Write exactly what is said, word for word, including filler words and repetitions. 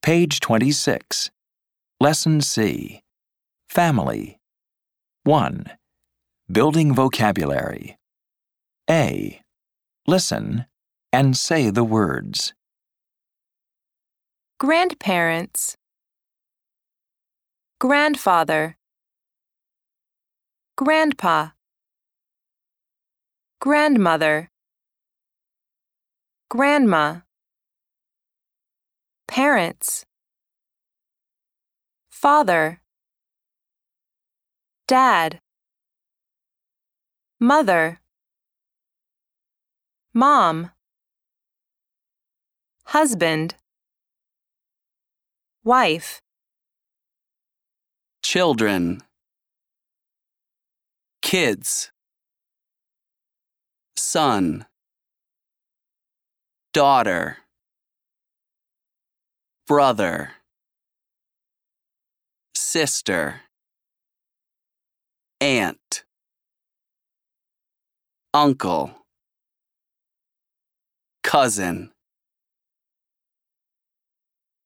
Page twenty-six. Lesson C. Family. one. Building vocabulary. A. Listen and say the words. Grandparents, grandfather, grandpa, grandmother, grandma, parents, father, dad, mother, mom, husband, wife, children, kids, son, daughter, brother, sister, aunt, uncle, cousin.